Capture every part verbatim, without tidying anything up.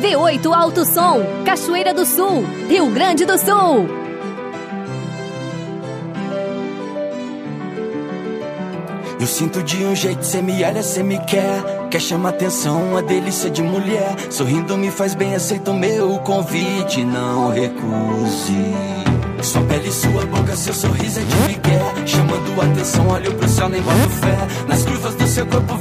V oito Alto Som, Cachoeira do Sul, Rio Grande do Sul. Eu sinto de um jeito, cê me olha, cê me quer. Quer chamar atenção, uma delícia de mulher. Sorrindo me faz bem, aceita o meu convite, não recuse. Sua pele, sua boca, seu sorriso é de migué. Chamando atenção, olho pro céu, nem boto fé. Nas curvas do seu corpo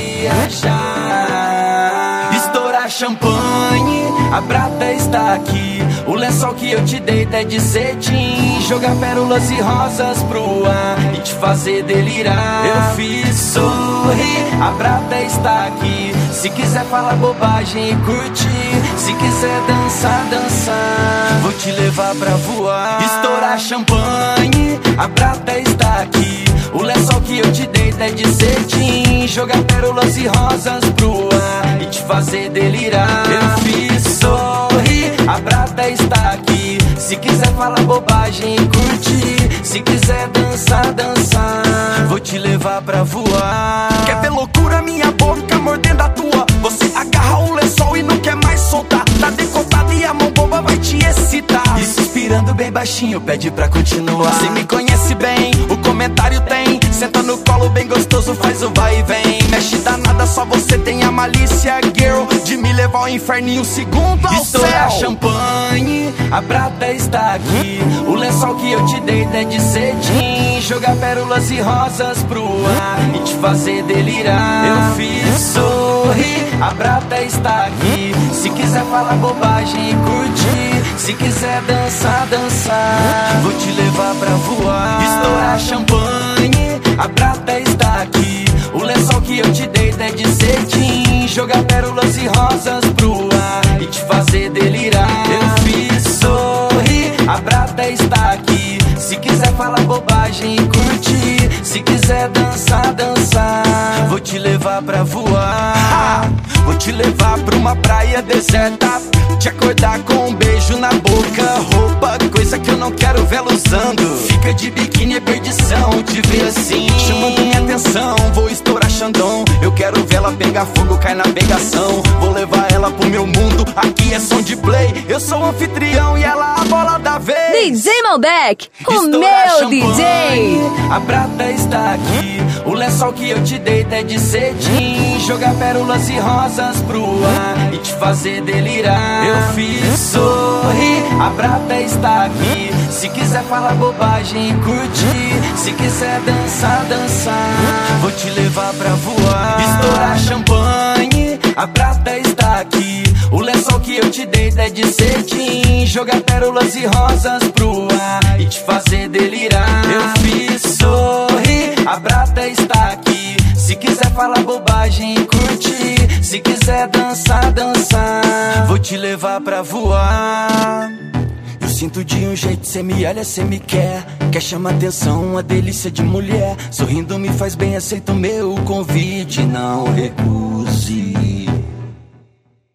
viajar. Estourar champanhe, a prata está aqui. O lençol que eu te dei é de cetim. Jogar pérolas e rosas pro ar e te fazer delirar. Eu fiz sorrir, a prata está aqui. Se quiser falar bobagem e curtir, se quiser dançar, dançar, vou te levar pra voar. Estourar champanhe, a prata está aqui. O lençol que eu te dei é de cetim. Jogar pérolas e rosas pro ar e te fazer delirar. Eu fiz sorrir, a prata está aqui. Se quiser falar bobagem e curtir, se quiser dançar, dançar, vou te levar pra voar. Quer ver loucura, minha boca mordendo a tua? Você agarra o lençol e não quer mais soltar. Tá decotado e a mão boba vai te excitar. E suspirando bem baixinho, pede pra continuar. Você me conhece bem, o comentário tem. Senta no colo bem gostoso, faz o vai e vem. Mexe danada, só você tem a malícia, girl, de me levar ao inferno em um segundo ao Estourar céu. champanhe, a prata está aqui. O lençol que eu te dei é de cetim. Jogar pérolas e rosas pro ar e te fazer delirar. Eu fiz sorrir, a prata está aqui. Se quiser falar bobagem e curtir, se quiser dançar, dançar, vou te levar pra voar. Estourar champanhe, a prata está aqui. O lençol que eu te dei é de cetim. Jogar pérolas e rosas pro ar e te fazer delirar. Eu fiz sorrir, a prata está aqui. Se quiser falar bobagem e curtir, se quiser dançar, dançar, vou te levar pra voar. Ah, vou te levar pra uma praia deserta, te acordar com um beijo na boca. Roupa, coisa que eu não quero vê-la usando. Fica de biquíni é perdição, te ver assim, chamando minha atenção, vou estourar Xandão. Eu quero vê-la pegar fogo, cai na pegação. Vou levar ela pro meu mundo, aqui é som de play. Eu sou o anfitrião e ela a bola da vez. D J Malbec, o Estourar meu champanhe, D J. a prata está aqui. O lençol que eu te dei é de cetim. Jogar pérolas e rosas pro ar e te fazer delirar. Eu fiz sorrir, a prata está aqui. Se quiser falar bobagem e curtir, se quiser dançar, dançar, vou te levar pra voar. Estourar champanhe, a prata está aqui. O lençol que eu te dei é de cetim. Jogar pérolas e rosas pro ar e te fazer delirar. Eu fiz sorrir, a prata está aqui. Se quiser falar bobagem e curtir, se quiser dançar, dançar, vou te levar pra voar. Eu sinto de um jeito, cê me olha, cê me quer. Quer chamar atenção, uma delícia de mulher. Sorrindo me faz bem, aceita o meu convite, não recuse.